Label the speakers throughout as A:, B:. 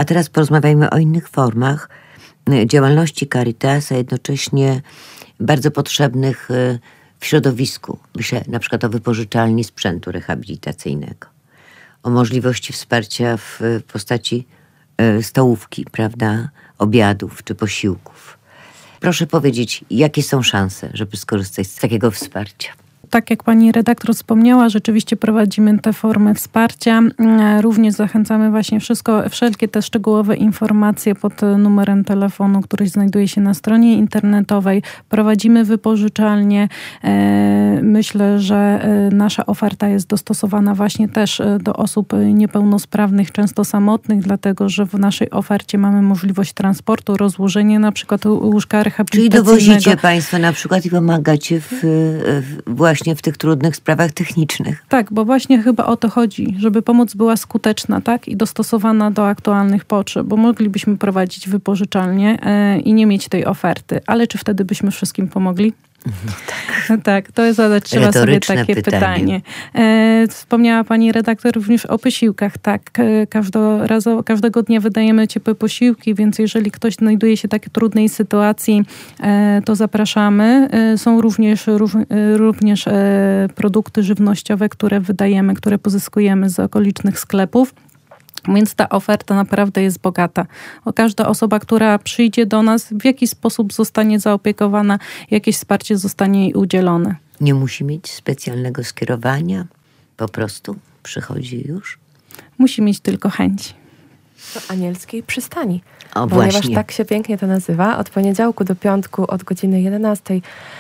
A: A teraz porozmawiajmy o innych formach działalności Caritas, a jednocześnie bardzo potrzebnych w środowisku. Myślę na przykład o wypożyczalni sprzętu rehabilitacyjnego, o możliwości wsparcia w postaci stołówki, prawda, obiadów czy posiłków. Proszę powiedzieć, jakie są szanse, żeby skorzystać z takiego wsparcia?
B: Tak jak pani redaktor wspomniała, rzeczywiście prowadzimy te formy wsparcia. Również zachęcamy właśnie wszelkie te szczegółowe informacje pod numerem telefonu, który znajduje się na stronie internetowej. Prowadzimy wypożyczalnie. Myślę, że nasza oferta jest dostosowana właśnie też do osób niepełnosprawnych, często samotnych, dlatego że w naszej ofercie mamy możliwość transportu, rozłożenie na przykład łóżka rehabilitacyjnego.
A: Czyli dowozicie państwo na przykład i pomagacie właśnie w tych trudnych sprawach technicznych.
B: Tak, bo właśnie chyba o to chodzi, żeby pomoc była skuteczna, tak? I dostosowana do aktualnych potrzeb, bo moglibyśmy prowadzić wypożyczalnię i nie mieć tej oferty. Ale czy wtedy byśmy wszystkim pomogli?
A: No tak.
B: Tak, to jest trzeba sobie takie pytanie. Wspomniała pani redaktor również o posiłkach. Tak, każdego dnia wydajemy ciepłe posiłki, więc jeżeli ktoś znajduje się w takiej trudnej sytuacji, to zapraszamy. Są również produkty żywnościowe, które wydajemy, które pozyskujemy z okolicznych sklepów. Więc ta oferta naprawdę jest bogata. Każda osoba, która przyjdzie do nas, w jakiś sposób zostanie zaopiekowana, jakieś wsparcie zostanie jej udzielone.
A: Nie musi mieć specjalnego skierowania, po prostu przychodzi już?
B: Musi mieć tylko chęć.
C: Do Anielskiej Przystani.
A: Ponieważ
C: właśnie. Tak się pięknie to nazywa. Od poniedziałku do piątku od godziny 11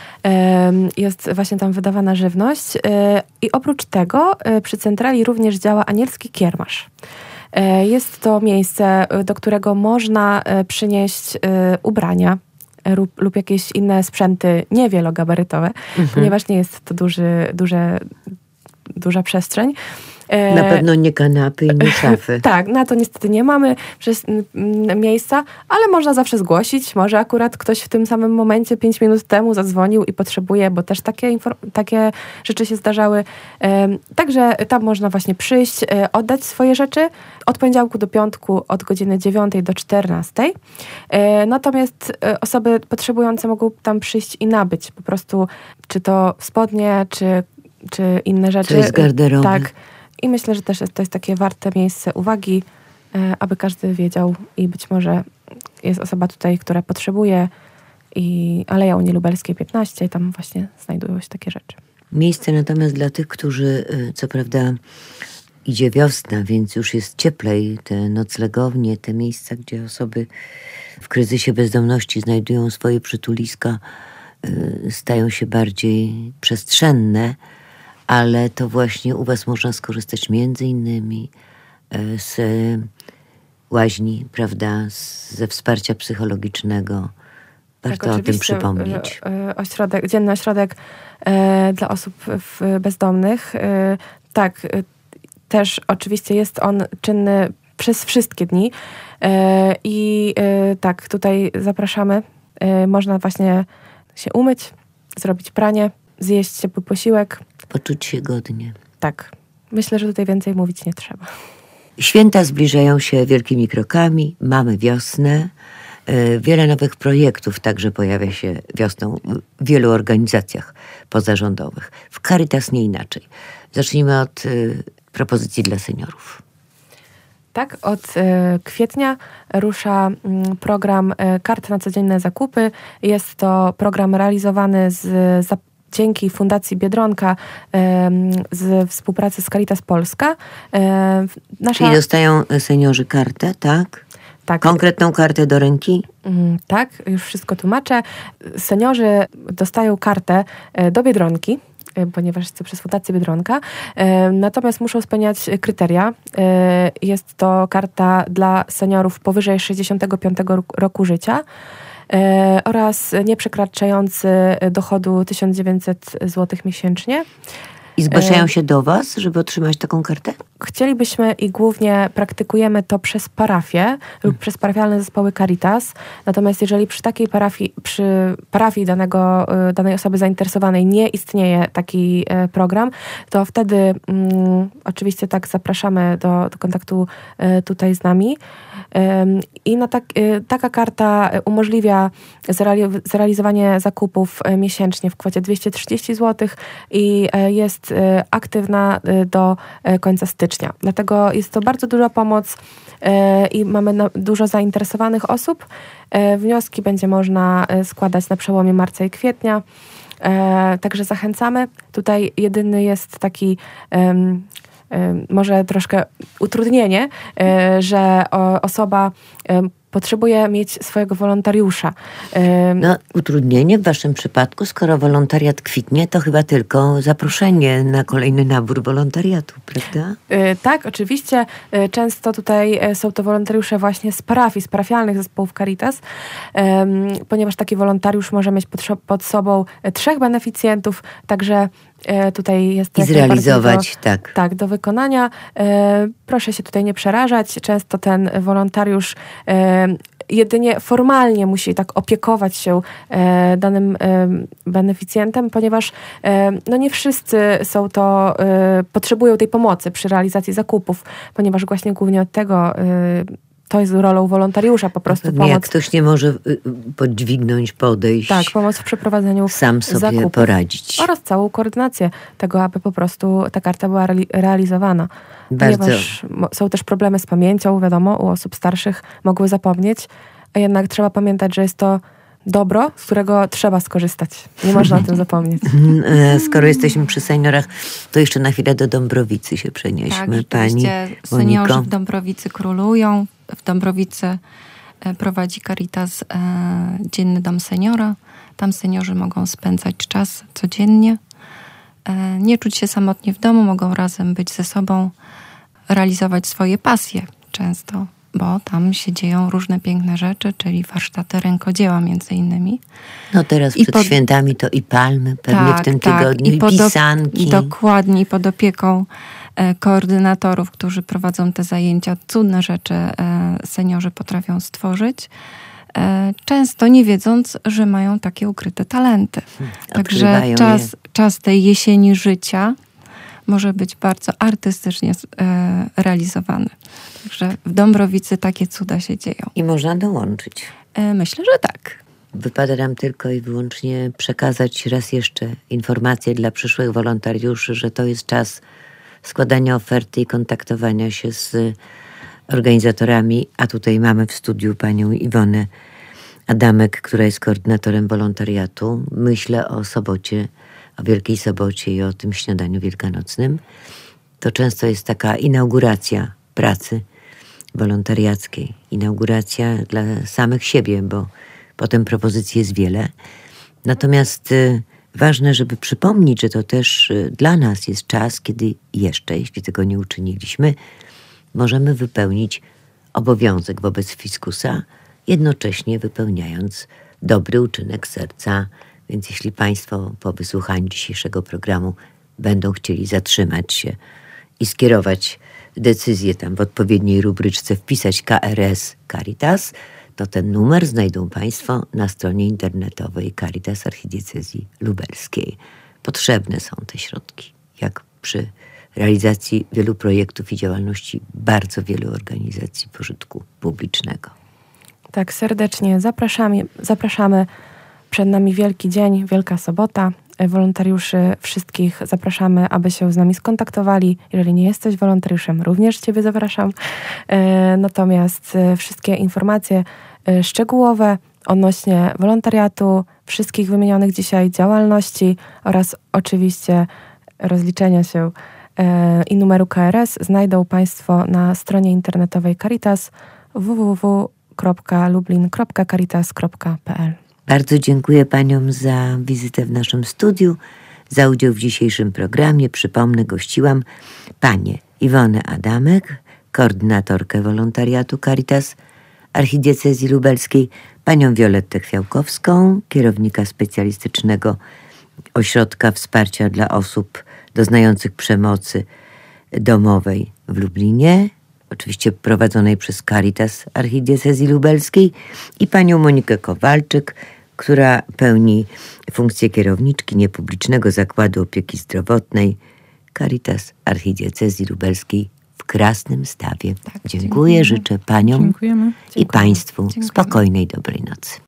C: jest właśnie tam wydawana żywność. I oprócz tego przy centrali również działa Anielski Kiermasz. Jest to miejsce, do którego można przynieść ubrania lub jakieś inne sprzęty niewielogabarytowe, ponieważ nie jest to duża przestrzeń.
A: Na pewno nie kanapy i nie szafy.
C: Tak, na to niestety nie mamy miejsca, ale można zawsze zgłosić. Może akurat ktoś w tym samym momencie 5 minut temu zadzwonił i potrzebuje, bo też takie rzeczy się zdarzały. Także tam można właśnie przyjść, oddać swoje rzeczy od poniedziałku do piątku od godziny 9 do 14. Natomiast osoby potrzebujące mogą tam przyjść i nabyć po prostu czy to spodnie, czy inne rzeczy.
A: To jest garderoby.
C: Tak. I myślę, że też to jest takie warte miejsce uwagi, aby każdy wiedział i być może jest osoba tutaj, która potrzebuje i Aleja Unii Lubelskiej 15 i tam właśnie znajdują się takie rzeczy.
A: Miejsce natomiast dla tych, którzy, co prawda idzie wiosna, więc już jest cieplej, te noclegownie, te miejsca, gdzie osoby w kryzysie bezdomności znajdują swoje przytuliska, stają się bardziej przestrzenne, ale to właśnie u was można skorzystać między innymi z łaźni, prawda, ze wsparcia psychologicznego. Warto
C: tak,
A: o tym przypomnieć.
C: Dzienny ośrodek dla osób bezdomnych. Tak, też oczywiście jest on czynny przez wszystkie dni. I tak, tutaj zapraszamy. Można właśnie się umyć, zrobić pranie, zjeść ciepły posiłek.
A: Poczuć się godnie.
C: Tak. Myślę, że tutaj więcej mówić nie trzeba.
A: Święta zbliżają się wielkimi krokami. Mamy wiosnę. Wiele nowych projektów także pojawia się wiosną w wielu organizacjach pozarządowych. W Caritas nie inaczej. Zacznijmy od propozycji dla seniorów.
C: Tak, od kwietnia rusza program Kart na codzienne zakupy. Jest to program realizowany dzięki Fundacji Biedronka z współpracy z Caritas Polska.
A: Czyli dostają seniorzy kartę, tak?
C: Tak.
A: Konkretną kartę do ręki?
C: Tak, już wszystko tłumaczę. Seniorzy dostają kartę do Biedronki, ponieważ jest to przez Fundację Biedronka. Natomiast muszą spełniać kryteria. Jest to karta dla seniorów powyżej 65 roku życia oraz nieprzekraczający dochodu 1900 zł miesięcznie.
A: I zgłaszają się do was, żeby otrzymać taką kartę?
C: Chcielibyśmy i głównie praktykujemy to przez parafię lub przez parafialne zespoły Caritas. Natomiast jeżeli przy takiej parafii danej osoby zainteresowanej nie istnieje taki program, to wtedy oczywiście tak zapraszamy do kontaktu tutaj z nami. I taka karta umożliwia zrealizowanie zakupów miesięcznie w kwocie 230 zł i jest aktywna do końca stycznia. Dlatego jest to bardzo duża pomoc i mamy dużo zainteresowanych osób. Wnioski będzie można składać na przełomie marca i kwietnia. Także zachęcamy. Tutaj jedyny jest taki może troszkę utrudnienie, że osoba potrzebuje mieć swojego wolontariusza.
A: No, utrudnienie w waszym przypadku, skoro wolontariat kwitnie, to chyba tylko zaproszenie na kolejny nabór wolontariatu, prawda?
C: Tak, oczywiście. Często tutaj są to wolontariusze właśnie z parafii, z parafialnych zespołów Caritas, ponieważ taki wolontariusz może mieć pod sobą 3 beneficjentów, także tutaj jest...
A: I zrealizować,
C: tak, do wykonania. Proszę się tutaj nie przerażać. Często ten wolontariusz jedynie formalnie musi tak opiekować się danym beneficjentem, ponieważ nie wszyscy potrzebują tej pomocy przy realizacji zakupów, ponieważ właśnie głównie od tego to jest rolą wolontariusza, po prostu pomoc.
A: Jak ktoś nie może podźwignąć, podejść.
C: Tak, pomoc w przeprowadzeniu
A: sam sobie
C: zakupów.
A: Poradzić.
C: Oraz całą koordynację tego, aby po prostu ta karta była realizowana. Ponieważ są też problemy z pamięcią, wiadomo, u osób starszych mogły zapomnieć, a jednak trzeba pamiętać, że jest to dobro, z którego trzeba skorzystać. Nie można o tym zapomnieć.
A: Skoro jesteśmy przy seniorach, to jeszcze na chwilę do Dąbrowicy się przenieśmy.
D: Tak, rzeczywiście seniorzy w Dąbrowicy królują. W Dąbrowicy prowadzi Caritas Dzienny Dom Seniora. Tam seniorzy mogą spędzać czas codziennie. Nie czuć się samotnie w domu, mogą razem być ze sobą, realizować swoje pasje często, bo tam się dzieją różne piękne rzeczy, czyli warsztaty rękodzieła między innymi.
A: No teraz przed świętami to i palmy pewnie w tym tygodniu, i pisanki.
D: Dokładnie, i pod opieką koordynatorów, którzy prowadzą te zajęcia, cudne rzeczy seniorzy potrafią stworzyć, często nie wiedząc, że mają takie ukryte talenty. Także czas tej jesieni życia może być bardzo artystycznie realizowany. Także w Dąbrowicy takie cuda się dzieją.
A: I można dołączyć.
D: Myślę, że tak.
A: Wypada nam tylko i wyłącznie przekazać raz jeszcze informację dla przyszłych wolontariuszy, że to jest czas składania oferty i kontaktowania się z organizatorami. A tutaj mamy w studiu panią Iwonę Adamek, która jest koordynatorem wolontariatu. Myślę o sobocie, o Wielkiej Sobocie i o tym śniadaniu wielkanocnym. To często jest taka inauguracja pracy wolontariackiej. Inauguracja dla samych siebie, bo potem propozycji jest wiele. Natomiast ważne, żeby przypomnieć, że to też dla nas jest czas, kiedy jeszcze, jeśli tego nie uczyniliśmy, możemy wypełnić obowiązek wobec fiskusa, jednocześnie wypełniając dobry uczynek serca. Więc jeśli państwo po wysłuchaniu dzisiejszego programu będą chcieli zatrzymać się i skierować decyzję tam w odpowiedniej rubryczce, wpisać KRS Caritas, to ten numer znajdą państwo na stronie internetowej Caritas Archidiecezji Lubelskiej. Potrzebne są te środki, jak przy realizacji wielu projektów i działalności bardzo wielu organizacji pożytku publicznego.
C: Tak, serdecznie zapraszamy. Przed nami Wielki Dzień, Wielka Sobota. Wolontariuszy wszystkich zapraszamy, aby się z nami skontaktowali. Jeżeli nie jesteś wolontariuszem, również ciebie zapraszam. Natomiast wszystkie informacje szczegółowe odnośnie wolontariatu, wszystkich wymienionych dzisiaj działalności oraz oczywiście rozliczenia się i numeru KRS znajdą państwo na stronie internetowej Caritas www.lublin.caritas.pl.
A: Bardzo dziękuję paniom za wizytę w naszym studiu, za udział w dzisiejszym programie. Przypomnę, gościłam panię Iwonę Adamek, koordynatorkę wolontariatu Caritas Archidiecezji Lubelskiej, panią Violettę Chwiałkowską, kierownika specjalistycznego Ośrodka Wsparcia dla Osób doznających przemocy domowej w Lublinie, oczywiście prowadzonej przez Caritas Archidiecezji Lubelskiej, i panią Monikę Kowalczyk, która pełni funkcję kierowniczki niepublicznego Zakładu Opieki Zdrowotnej Caritas Archidiecezji Lubelskiej w Krasnymstawie.
D: Tak,
A: dziękuję, życzę paniom i państwu spokojnej, dobrej nocy.